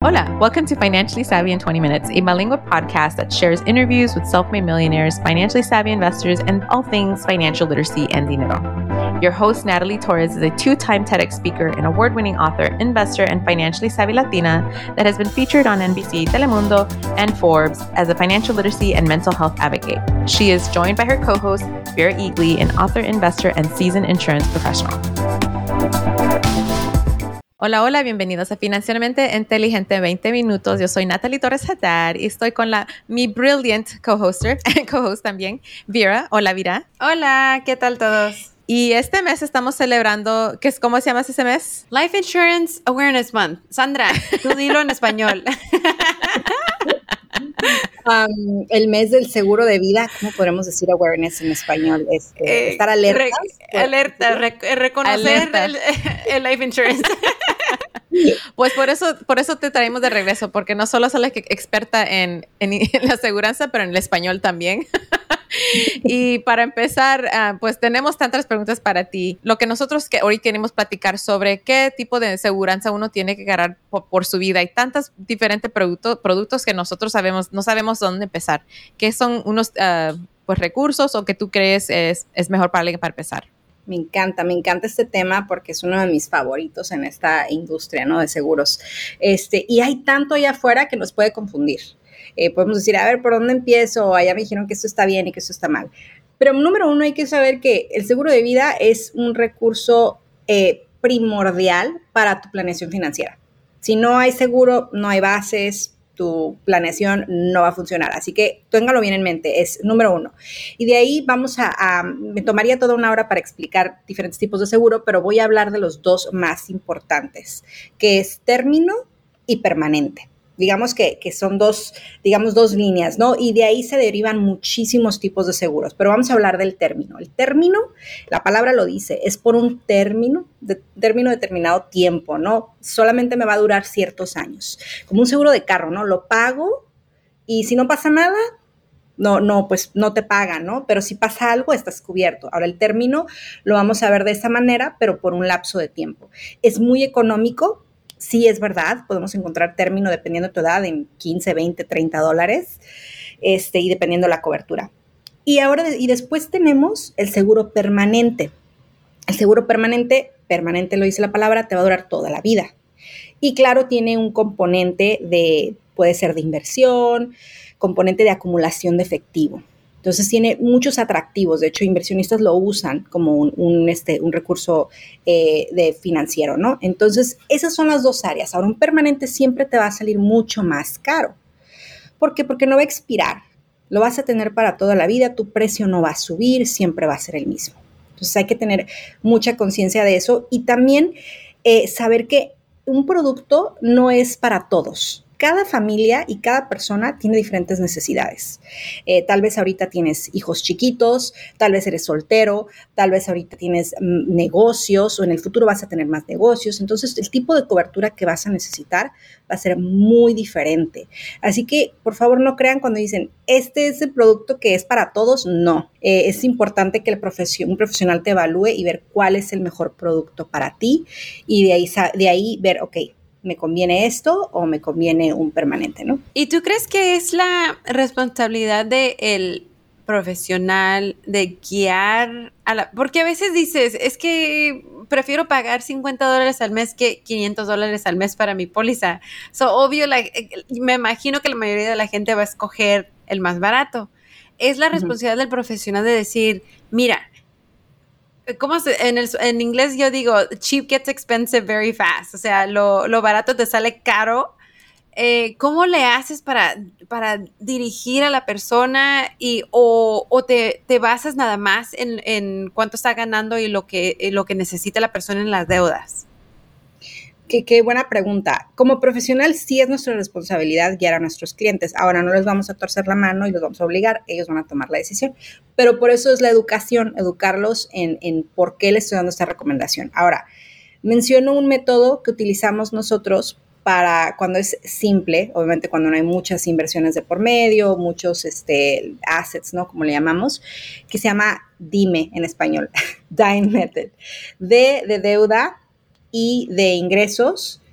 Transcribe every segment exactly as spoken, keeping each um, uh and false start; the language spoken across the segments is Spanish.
Hola, welcome to Financially Savvy in twenty minutes, a bilingual podcast that shares interviews with self-made millionaires, financially savvy investors, and all things financial literacy and dinero. Your host, Natalie Torres, is a two-time TEDx speaker and award-winning author, investor, and financially savvy Latina that has been featured on N B C, Telemundo, and Forbes as a financial literacy and mental health advocate. She is joined by her co-host, Vera Eatley, an author, investor, and seasoned insurance professional. Hola, hola, bienvenidos a Financieramente Inteligente veinte minutos. Yo soy Natalie Torres Haddad y estoy con la mi brilliant co-hoster, co-host también, Vera. Hola, Vera. Hola, ¿qué tal todos? Y este mes estamos celebrando, ¿qué es, ¿cómo se llama ese mes? Life Insurance Awareness Month. Sandra, tú dilo en español. Um, el mes del seguro de vida, ¿cómo podemos decir awareness en español? Este, Eh, estar alertas. Re, alerta, re, reconocer alerta. El, el life insurance. Pues por eso, por eso te traemos de regreso, porque no solo soy la que experta en, en, en la aseguranza, pero en el español también. Y para empezar, uh, pues tenemos tantas preguntas para ti. Lo que nosotros que hoy queremos platicar sobre qué tipo de aseguranza uno tiene que ganar por, por su vida. Hay tantos diferentes productos, productos que nosotros sabemos, no sabemos dónde empezar. ¿Qué son unos uh, pues recursos o que tú crees es, es mejor para alguien para empezar? Me encanta, me encanta este tema porque es uno de mis favoritos en esta industria, ¿no? De seguros. Este, y hay tanto allá afuera que nos puede confundir. Eh, podemos decir, a ver, ¿por dónde empiezo? Allá me dijeron que esto está bien y que esto está mal. Pero número uno, hay que saber que el seguro de vida es un recurso eh, primordial para tu planeación financiera. Si no hay seguro, no hay bases, tu planeación no va a funcionar. Así que téngalo bien en mente, es número uno. Y de ahí vamos a, a, me tomaría toda una hora para explicar diferentes tipos de seguro, pero voy a hablar de los dos más importantes, que es término y permanente. Digamos que, que son dos, digamos, dos líneas, ¿no? Y de ahí se derivan muchísimos tipos de seguros, pero vamos a hablar del término. El término, la palabra lo dice, es por un término, de, término determinado tiempo, ¿no? Solamente me va a durar ciertos años. Como un seguro de carro, ¿no? Lo pago y si no pasa nada, no, no, pues no te pagan, ¿no? Pero si pasa algo, estás cubierto. Ahora, el término lo vamos a ver de esa manera, pero por un lapso de tiempo. Es muy económico. Sí, es verdad, podemos encontrar término dependiendo de tu edad en quince, veinte, treinta dólares este, y dependiendo de la cobertura. Y ahora, y después tenemos el seguro permanente. El seguro permanente, permanente lo dice la palabra, te va a durar toda la vida. Y claro, tiene un componente de, puede ser de inversión, componente de acumulación de efectivo. Entonces tiene muchos atractivos, de hecho inversionistas lo usan como un, un, este, un recurso eh, de financiero, ¿no? Entonces esas son las dos áreas. Ahora un permanente siempre te va a salir mucho más caro. ¿Por qué? Porque no va a expirar, lo vas a tener para toda la vida, tu precio no va a subir, siempre va a ser el mismo. Entonces hay que tener mucha conciencia de eso y también eh, saber que un producto no es para todos. Cada familia y cada persona tiene diferentes necesidades. Eh, tal vez ahorita tienes hijos chiquitos, tal vez eres soltero, tal vez ahorita tienes mm, negocios o en el futuro vas a tener más negocios. Entonces, el tipo de cobertura que vas a necesitar va a ser muy diferente. Así que, por favor, no crean cuando dicen, este es el producto que es para todos. No, eh, es importante que el profesion- un profesional te evalúe y ver cuál es el mejor producto para ti y de ahí, de ahí ver, ok, ¿me conviene esto o me conviene un permanente, no? ¿Y tú crees que es la responsabilidad del profesional de guiar a la...? Porque a veces dices, es que prefiero pagar cincuenta dólares al mes que quinientos dólares al mes para mi póliza. So, obvio, la, me imagino que la mayoría de la gente va a escoger el más barato. Es la responsabilidad uh-huh. del profesional de decir, mira, ¿cómo se, en, el, en inglés yo digo, cheap gets expensive very fast, o sea, lo, lo barato te sale caro. Eh, ¿Cómo le haces para, para dirigir a la persona y, o, o te, te basas nada más en, en cuánto está ganando y lo que, lo que necesita la persona en las deudas? Qué, qué buena pregunta. Como profesional, sí es nuestra responsabilidad guiar a nuestros clientes. Ahora no les vamos a torcer la mano y los vamos a obligar, ellos van a tomar la decisión. Pero por eso es la educación, educarlos en, en por qué les estoy dando esta recomendación. Ahora, menciono un método que utilizamos nosotros para cuando es simple, obviamente cuando no hay muchas inversiones de por medio, muchos este, assets, ¿no? Como le llamamos, que se llama DIME en español, D I M E Method. D de deuda, I de ingresos,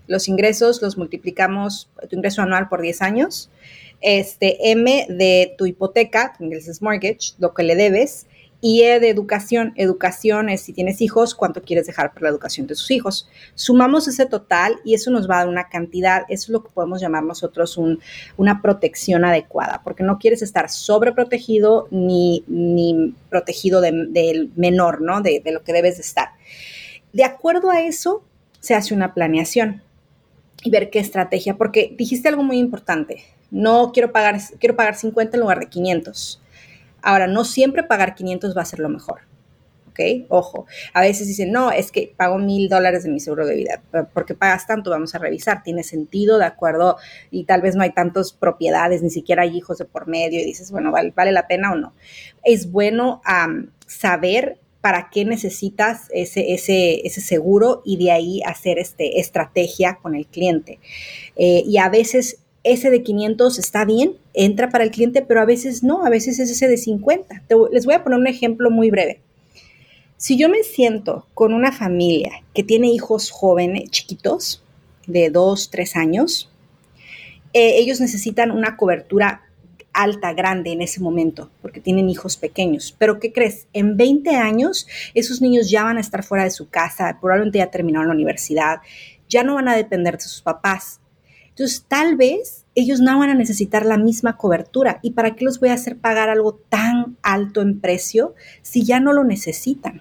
Los ingresos los multiplicamos, tu ingreso anual por diez años, este, M de tu hipoteca, en inglés es mortgage, lo que le debes, y E de educación. Educación es si tienes hijos, cuánto quieres dejar para la educación de sus hijos. Sumamos ese total y eso nos va a dar una cantidad. Eso es lo que podemos llamar nosotros un, una protección adecuada, porque no quieres estar sobreprotegido ni, ni protegido del de menor, ¿no? De, de lo que debes de estar. De acuerdo a eso, se hace una planeación y ver qué estrategia, porque dijiste algo muy importante. No quiero pagar, quiero pagar cincuenta en lugar de quinientos. Ahora, no siempre pagar quinientos va a ser lo mejor, ¿ok? Ojo, a veces dicen, no, es que pago mil dólares de mi seguro de vida. ¿Por qué pagas tanto? Vamos a revisar. ¿Tiene sentido? ¿De acuerdo? Y tal vez no hay tantas propiedades, ni siquiera hay hijos de por medio y dices, bueno, ¿vale, vale la pena o no? Es bueno um, saber para qué necesitas ese, ese, ese seguro y de ahí hacer este, estrategia con el cliente. Eh, y a veces ese de quinientos está bien, entra para el cliente, pero a veces no, a veces es ese de cincuenta. Te, les voy a poner un ejemplo muy breve. Si yo me siento con una familia que tiene hijos jóvenes, chiquitos, de dos, tres años, eh, ellos necesitan una cobertura alta, grande en ese momento, porque tienen hijos pequeños. Pero ¿qué crees? En veinte años, esos niños ya van a estar fuera de su casa, probablemente ya terminaron la universidad, ya no van a depender de sus papás. Entonces, tal vez ellos no van a necesitar la misma cobertura. ¿Y para qué los voy a hacer pagar algo tan alto en precio si ya no lo necesitan?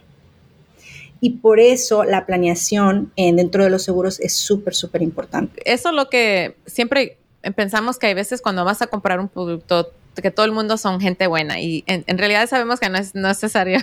Y por eso la planeación en, dentro de los seguros es súper, súper importante. Eso es lo que siempre pensamos, que hay veces cuando vas a comprar un producto, que todo el mundo son gente buena y en, en realidad sabemos que no es, no es necesario.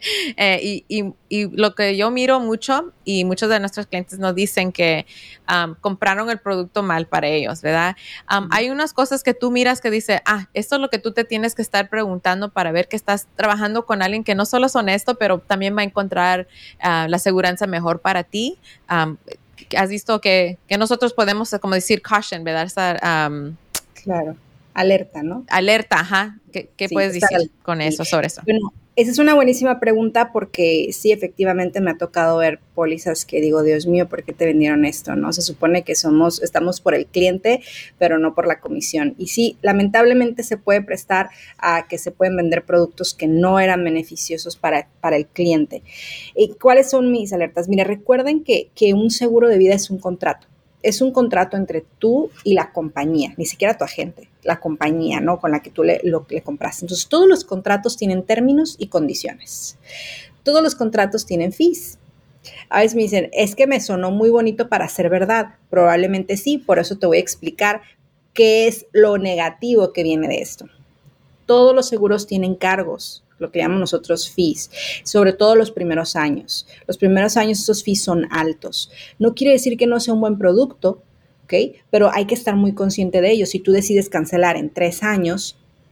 eh, y, y, y lo que yo miro mucho y muchos de nuestros clientes nos dicen que um, compraron el producto mal para ellos, ¿verdad? Um, mm-hmm. Hay unas cosas que tú miras que dice, ah, esto es lo que tú te tienes que estar preguntando para ver que estás trabajando con alguien que no solo es honesto, pero también va a encontrar uh, la aseguranza mejor para ti. Um, has visto que, que nosotros podemos, como decir, caution, ¿verdad? Estar, um, claro. Alerta, ¿no? Alerta, ajá. ¿Qué, qué sí, puedes decir al, con eso, sí. sobre eso? Bueno, esa es una buenísima pregunta porque sí, efectivamente me ha tocado ver pólizas que digo, Dios mío, ¿por qué te vendieron esto? ¿No? Se supone que somos, estamos por el cliente, pero no por la comisión. Y sí, lamentablemente se puede prestar a que se pueden vender productos que no eran beneficiosos para, para el cliente. ¿Y cuáles son mis alertas? Mire, recuerden que, que un seguro de vida es un contrato. Es un contrato entre tú y la compañía, ni siquiera tu agente, la compañía, ¿no? Con la que tú le, lo, le compraste. Entonces, todos los contratos tienen términos y condiciones. Todos los contratos tienen fees. A veces me dicen, es que me sonó muy bonito para ser verdad. Probablemente sí, por eso te voy a explicar qué es lo negativo que viene de esto. Todos los seguros tienen cargos, lo que llamamos nosotros fees, sobre todo los primeros años. Los primeros años esos fees son altos. No quiere decir que no sea un buen producto, ¿ok? Pero hay que estar muy consciente de ello. Si tú decides cancelar en tres años,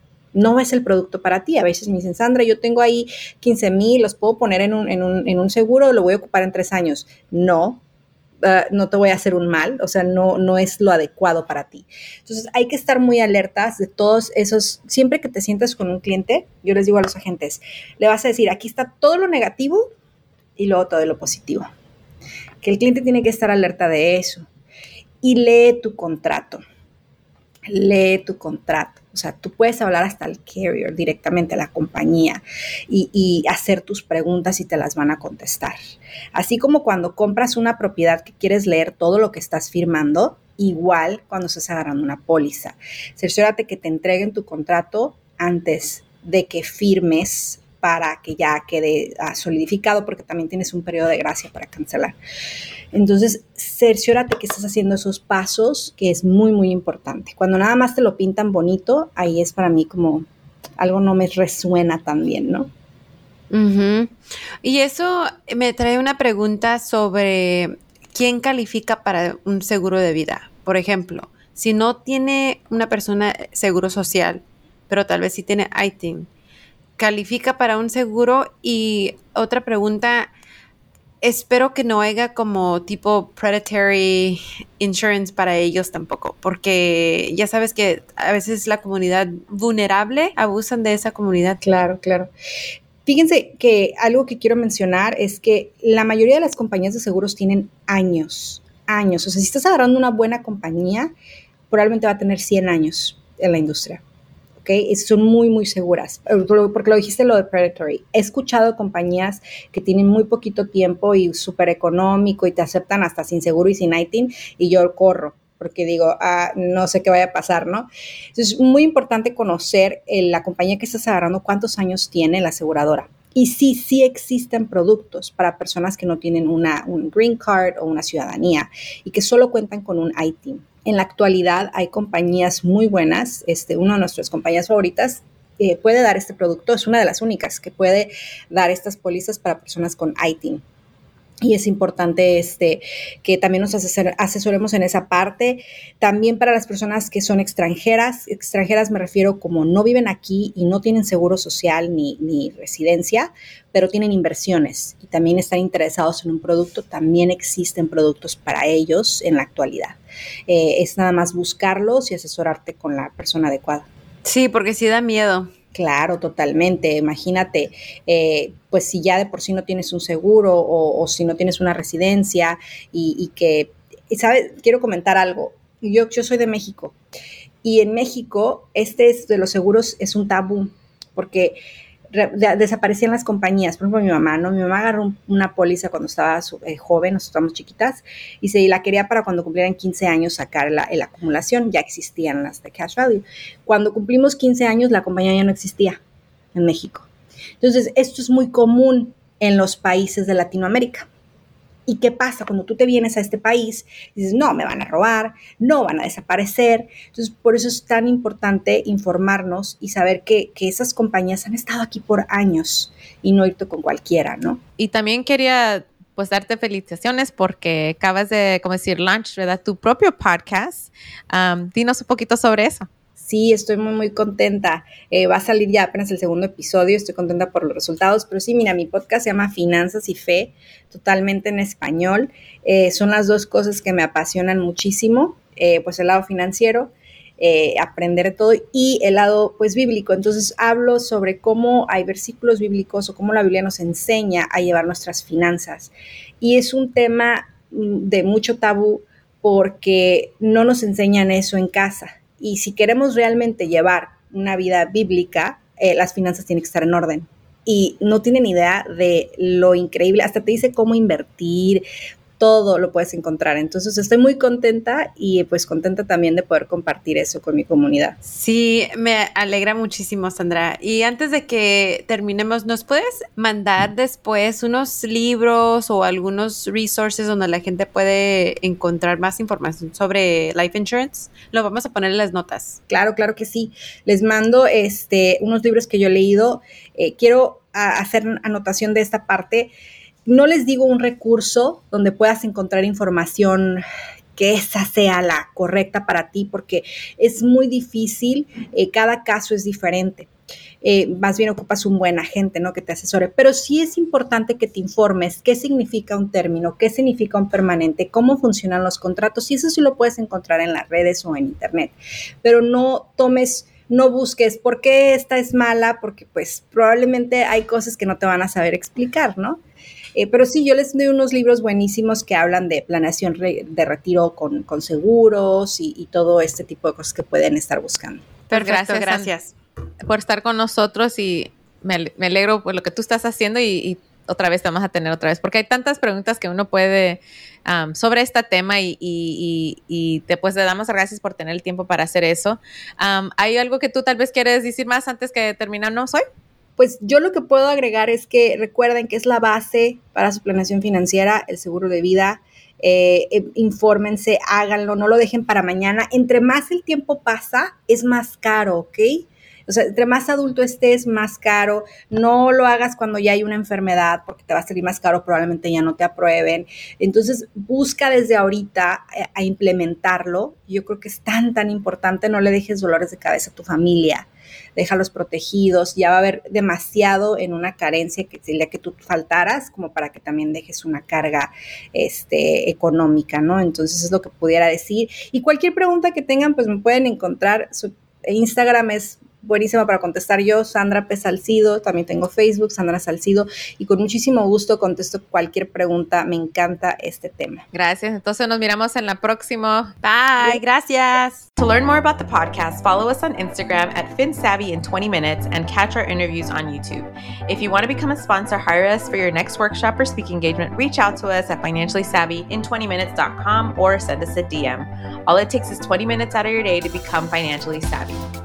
no es el producto para ti. A veces me dicen, Sandra, yo tengo ahí quince mil, los puedo poner en un, en un, en un seguro, lo voy a ocupar en tres años. No. Uh, no te voy a hacer un mal, o sea, no, no es lo adecuado para ti. Entonces, hay que estar muy alertas de todos esos, siempre que te sientas con un cliente, yo les digo a los agentes, le vas a decir, aquí está todo lo negativo y luego todo lo positivo. Que el cliente tiene que estar alerta de eso. Y lee tu contrato. Lee tu contrato. O sea, tú puedes hablar hasta al carrier directamente, a la compañía y, y hacer tus preguntas y te las van a contestar. Así como cuando compras una propiedad que quieres leer todo lo que estás firmando, igual cuando estás agarrando una póliza. Cerciórate que te entreguen tu contrato antes de que firmes para que ya quede uh, solidificado, porque también tienes un periodo de gracia para cancelar. Entonces, cerciórate que estás haciendo esos pasos, que es muy, muy importante. Cuando nada más te lo pintan bonito, ahí es para mí como algo no me resuena tan bien, ¿no? Uh-huh. Y eso me trae una pregunta sobre quién califica para un seguro de vida. Por ejemplo, si no tiene una persona seguro social, pero tal vez sí tiene I T I N, ¿califica para un seguro? Y otra pregunta, espero que no haya como tipo predatory insurance para ellos tampoco, porque ya sabes que a veces la comunidad vulnerable abusan de esa comunidad. Claro, claro. Fíjense que algo que quiero mencionar es que la mayoría de las compañías de seguros tienen años, años. O sea, si estás agarrando una buena compañía, probablemente va a tener cien años en la industria. ¿Okay? Son muy, muy seguras, porque lo dijiste lo de Predatory. He escuchado compañías que tienen muy poquito tiempo y súper económico y te aceptan hasta sin seguro y sin I T I N y yo corro, porque digo, ah, no sé qué vaya a pasar, ¿no? Entonces, es muy importante conocer eh, la compañía que estás agarrando, cuántos años tiene la aseguradora. Y sí, sí existen productos para personas que no tienen una, un green card o una ciudadanía y que solo cuentan con un I T I N. En la actualidad hay compañías muy buenas, este, una de nuestras compañías favoritas eh, puede dar este producto, es una de las únicas que puede dar estas pólizas para personas con I T I N. Y es importante este, que también nos asesor, asesoremos en esa parte. También para las personas que son extranjeras, extranjeras me refiero como no viven aquí y no tienen seguro social ni, ni residencia, pero tienen inversiones y también están interesados en un producto, también existen productos para ellos en la actualidad. Eh, es nada más buscarlos y asesorarte con la persona adecuada. Sí, porque sí da miedo. Claro, totalmente. Imagínate, eh, pues si ya de por sí no tienes un seguro o, o si no tienes una residencia y, y que, ¿sabes? Quiero comentar algo. Yo, yo soy de México y en México este es de los seguros es un tabú porque re, de, desaparecían las compañías. Por ejemplo, mi mamá, ¿no? Mi mamá agarró un, una póliza cuando estaba eh, joven, nosotros estábamos chiquitas, y se la quería para cuando cumplieran quince años sacar la, la acumulación. Ya existían las de cash value. Cuando cumplimos quince años, la compañía ya no existía en México. Entonces, esto es muy común en los países de Latinoamérica. ¿Y qué pasa cuando tú te vienes a este país? Dices, no, me van a robar, no van a desaparecer. Entonces, por eso es tan importante informarnos y saber que, que esas compañías han estado aquí por años y no irte con cualquiera, ¿no? Y también quería pues darte felicitaciones porque acabas de, como decir, launch, ¿verdad? Tu propio podcast. Um, dinos un poquito sobre eso. Sí, estoy muy, muy contenta. Eh, va a salir ya apenas el segundo episodio. Estoy contenta por los resultados. Pero sí, mira, mi podcast se llama Finanzas y Fe, totalmente en español. Eh, son las dos cosas que me apasionan muchísimo. Eh, pues el lado financiero, eh, aprender de todo y el lado pues bíblico. Entonces hablo sobre cómo hay versículos bíblicos o cómo la Biblia nos enseña a llevar nuestras finanzas. Y es un tema de mucho tabú porque no nos enseñan eso en casa. Y si queremos realmente llevar una vida bíblica, eh, las finanzas tienen que estar en orden. Y no tienen idea de lo increíble, hasta te dice cómo invertir, todo lo puedes encontrar. Entonces estoy muy contenta y pues contenta también de poder compartir eso con mi comunidad. Sí, me alegra muchísimo, Sandra. Y antes de que terminemos, ¿nos puedes mandar después unos libros o algunos resources donde la gente puede encontrar más información sobre life insurance? Lo vamos a poner en las notas. Claro, claro que sí. Les mando este, unos libros que yo he leído. Eh, quiero a, hacer anotación de esta parte. No les digo un recurso donde puedas encontrar información que esa sea la correcta para ti, porque es muy difícil, eh, cada caso es diferente. Eh, más bien ocupas un buen agente, ¿no? Que te asesore, pero sí es importante que te informes qué significa un término, qué significa un permanente, cómo funcionan los contratos, y eso sí lo puedes encontrar en las redes o en internet, pero no tomes... No busques por qué esta es mala, porque pues probablemente hay cosas que no te van a saber explicar, ¿no? Eh, pero sí, yo les doy unos libros buenísimos que hablan de planeación re, de retiro con, con seguros y, y todo este tipo de cosas que pueden estar buscando. Perfecto, gracias, gracias. Por estar con nosotros y me, me alegro por lo que tú estás haciendo y, y otra vez te vamos a tener otra vez, porque hay tantas preguntas que uno puede um, sobre este tema y, y, y, y te, pues, le damos gracias por tener el tiempo para hacer eso. Um, ¿Hay algo que tú tal vez quieres decir más antes que terminamos hoy? Pues yo lo que puedo agregar es que recuerden que es la base para su planeación financiera, el seguro de vida. Eh, eh, infórmense, háganlo, no lo dejen para mañana. Entre más el tiempo pasa, es más caro, ¿ok? O sea, entre más adulto estés, más caro. No lo hagas cuando ya hay una enfermedad porque te va a salir más caro, probablemente ya no te aprueben. Entonces, busca desde ahorita a, a implementarlo. Yo creo que es tan, tan importante. No le dejes dolores de cabeza a tu familia. Déjalos protegidos. Ya va a haber demasiado en una carencia que el día que tú faltaras, como para que también dejes una carga este, económica, ¿no? Entonces, es lo que pudiera decir. Y cualquier pregunta que tengan, pues me pueden encontrar. Su Instagram es buenísima para contestar yo, Sandra P. Salcido, también tengo Facebook, Sandra Salcido, y con muchísimo gusto contesto cualquier pregunta. Me encanta este tema. Gracias. Entonces nos miramos en la próxima. Bye. Gracias. To learn more about the podcast, follow us on Instagram at FinSavvy in twenty minutes and catch our interviews on YouTube. If you want to become a sponsor, hire us for your next workshop or speaking engagement, reach out to us at financially savvy in twenty minutes dot com or send us a D M. All it takes is twenty minutes out of your day to become financially savvy.